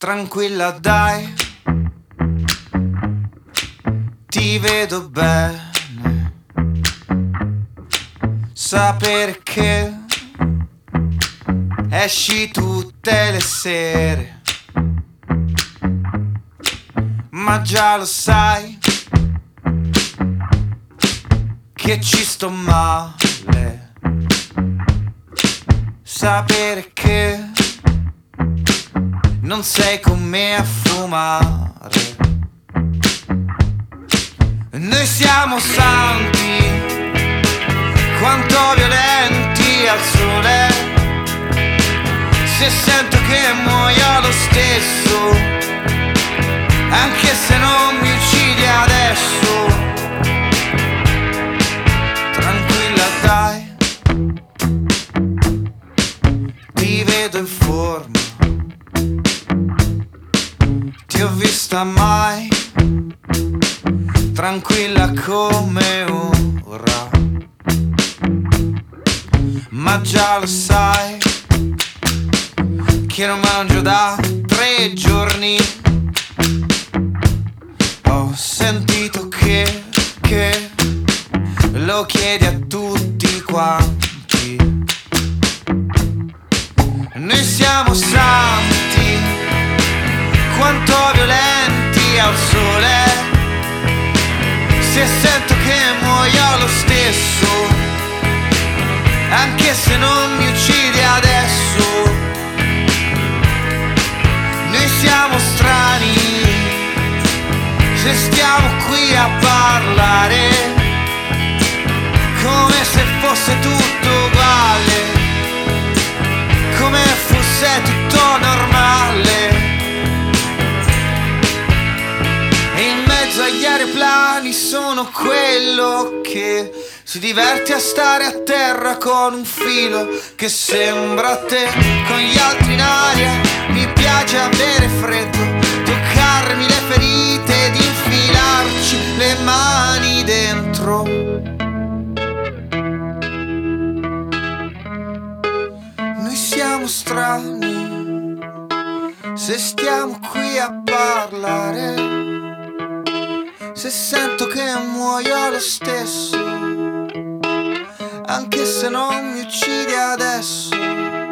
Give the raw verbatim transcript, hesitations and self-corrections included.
Tranquilla dai, ti vedo bene. Sapere che esci tutte le sere, ma già lo sai che ci sto male. Sapere che non sei con me a fumare. Noi siamo santi, quanto violenti al sole. Se sento che muoio lo stesso, anche se non mi uccidi adesso. Tranquilla dai, ti vedo in forma. Ti ho vista mai, tranquilla come ora. Ma già lo sai che non mangio da tre giorni. Ho sentito che, che lo chiedi a tutti quanti. Noi siamo santi, quanto violenti al sole. Se sento che muoio lo stesso, anche se non mi uccidi adesso. Noi siamo strani, se stiamo qui a parlare, come se fosse tutto uguale, come fosse tutto normale. E in mezzo agli aeroplani sono quello che si diverte a stare a terra con un filo che sembra a te, con gli altri in aria. Mi piace avere freddo, toccarmi le ferite ed infilarci le mani dentro. Noi siamo strani, se stiamo qui a parlare. Se sento che muoio lo stesso, anche se non mi uccidi adesso.